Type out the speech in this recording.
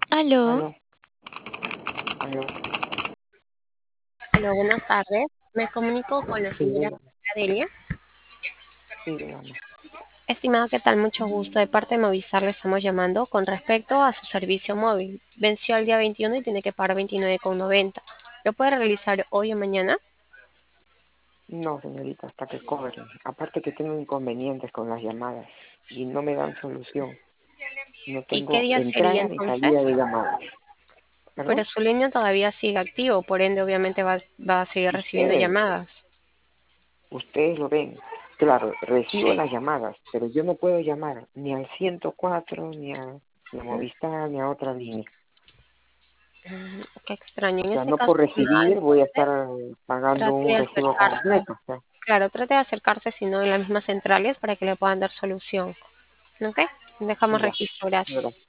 Aló, Aló, aló, Hola, buenas tardes. Me comunico con la sí, señora dígame, Adelia. sí, dígame. Estimada, ¿qué tal? Mucho gusto. De parte de Movistar le estamos llamando con respecto a su servicio móvil. Venció el día 21 y tiene que pagar 29,90. ¿Lo puede realizar hoy o mañana? No, señorita, hasta que cobren. Aparte que tengo inconvenientes con las llamadas y no me dan solución. No ¿Y qué tengo día sería entrada ni salida entonces? de llamadas. Pero ¿Perdón? su línea todavía sigue activo, por ende obviamente va a seguir recibiendo Ustedes, llamadas. ustedes lo ven. Claro, recibo Sí. las llamadas, pero yo no puedo llamar ni al 104, ni a ¿Mm? Movistar, ni a otra línea. Qué extraño. O En sea, este no caso, por estimada, recibir voy a estar entonces pagando trate un de recibo acercarse. completo. O sea, Claro, trate de acercarse, si no, en las mismas centrales para que le puedan dar solución. ¿Ok? Dejamos ya, registro, gracias.